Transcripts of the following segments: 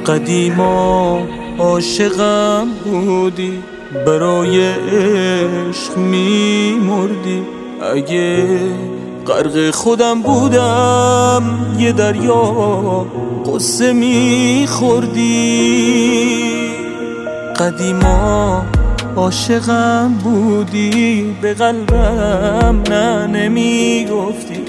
قدیما عاشقم بودی، برای عشق میمردی. اگه غرق خودم بودم یه دریا قصه میخوردی. قدیما عاشقم بودی، به قلبم نه نمیگفتی.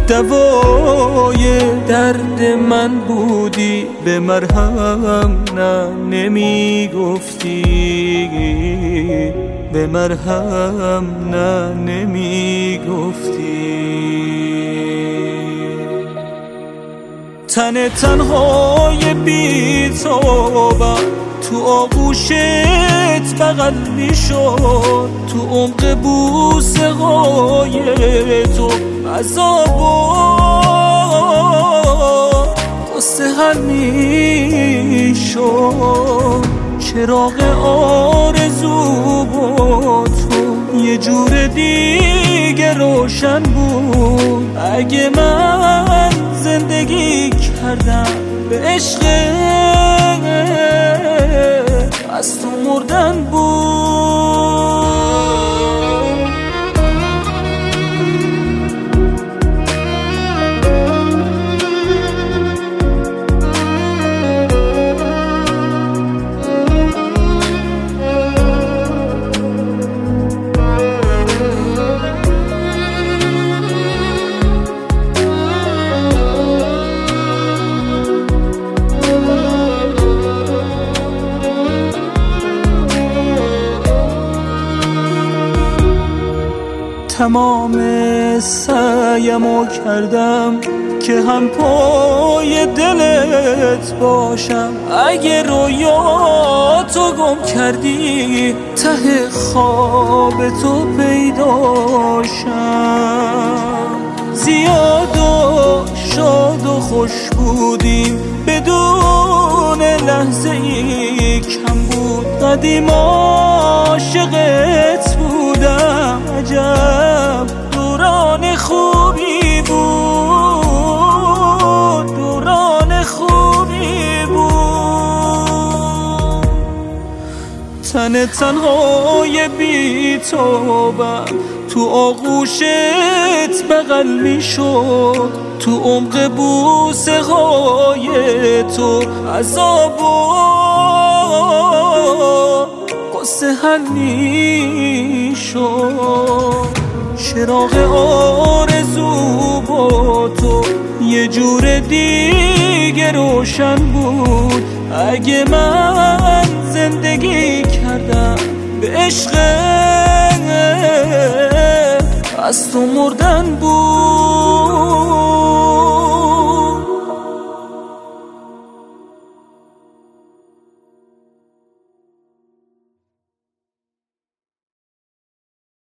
دوای درد من بودی، به مرهم نه نمیگفتی. به مرهم نه نمیگفتی. تن تنهای بی‌تابم تو آغوشت بغل میشد، تو عمق بوسه های تو عذاب و قصه حل میشد. چراغ آرزو با تو یه جور دیگه روشن بود. اگه من زندگی کردم به عشق، از تو مردن بود. تمام سعیمو کردم که هم پای دلت باشم. اگه رویاتو گم کردی ته خواب تو پیداشم. زیاد و شاد و خوش بودیم بدون لحظه ای کم بود. قدیم عاشقت بودم، عجب دوران خوبی بود، دوران خوبی بود. تن تنهای بی‌تابم تو آغوشت بغل میشد، تو عمق بوسه های تو عذاب و قصه حل میشد. چراغ آرزو با تو یه جور دیگه روشن بود. اگه من زندگی کردم به عشق، از تو مردن بود.